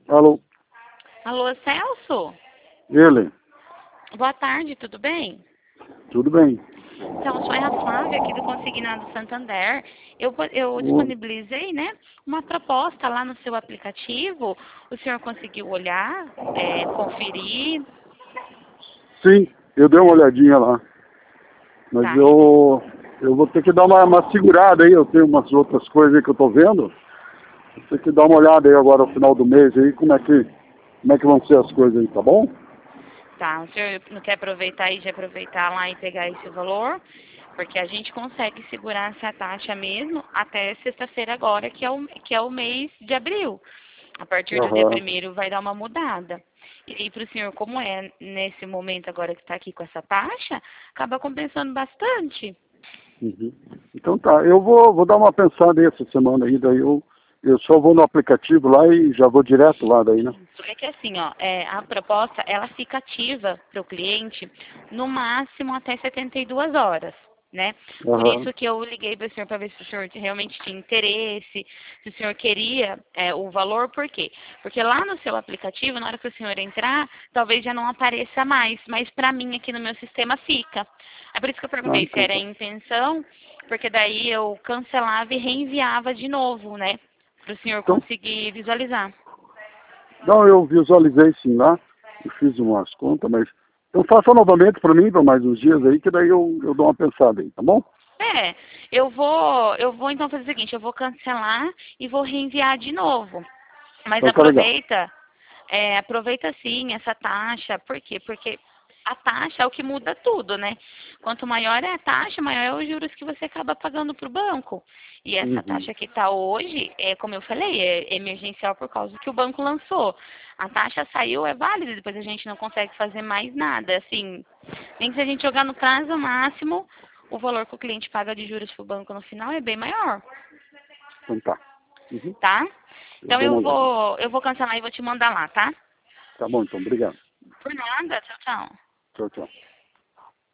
Alô, Alô, Celso? ele, Boa tarde, tudo bem? tudo bem? Então, sou a Flávia aqui do Consignado Santander. Eu Oi. disponibilizei, né, uma proposta lá no seu aplicativo. O senhor conseguiu olhar, conferir? Sim, eu dei uma olhadinha lá, mas Tá, eu vou ter que dar uma segurada aí, eu tenho umas outras coisas aí que eu tô vendo. Vou ter que dar uma olhada aí agora no final do mês aí, como é que vão ser as coisas aí, tá bom? tá. O senhor não quer aproveitar aí de aproveitar lá e pegar esse valor? Porque a gente consegue segurar essa taxa mesmo até sexta-feira agora, que é o mês de abril. A partir do dia Aham. 1º vai dar uma mudada. E para o senhor, como é nesse momento agora que está aqui com essa taxa, acaba compensando bastante. Uhum. Então tá, eu vou dar uma pensada aí essa semana aí, daí eu só vou no aplicativo lá e já vou direto lá daí, né? Isso é que assim, ó, a proposta, ela fica ativa para o cliente no máximo até 72 horas, né? Por Aham. isso que eu liguei para o senhor para ver se o senhor realmente tinha interesse, se o senhor queria o valor, por quê? Porque lá no seu aplicativo, na hora que o senhor entrar, talvez já não apareça mais, mas para mim aqui no meu sistema fica. É por isso que eu Ah, perguntei se então era tá. intenção, porque daí eu cancelava e reenviava de novo, né? Para o senhor Então, conseguir visualizar. não, eu visualizei sim lá, eu fiz umas contas, mas então faça novamente para mim, para mais uns dias aí, que daí eu dou uma pensada aí, tá bom? Eu vou então fazer o seguinte, eu vou cancelar e vou reenviar de novo. Mas Então tá legal. aproveita sim essa taxa. Por quê? Porque a taxa é o que muda tudo, né? Quanto maior é a taxa, maior é os juros que você acaba pagando para o banco. E essa Uhum. taxa que está hoje, como eu falei, é emergencial por causa que o banco lançou. A taxa saiu, é válida, depois a gente não consegue fazer mais nada. Assim, nem que se a gente jogar no prazo máximo, o valor que o cliente paga de juros para o banco no final é bem maior, Então tá. Uhum. tá? Eu Então dou uma eu olhada. vou, eu vou cancelar e vou te mandar lá, tá? Tá bom, então, obrigado. Por nada, tchau, tchau. Tchau, tchau.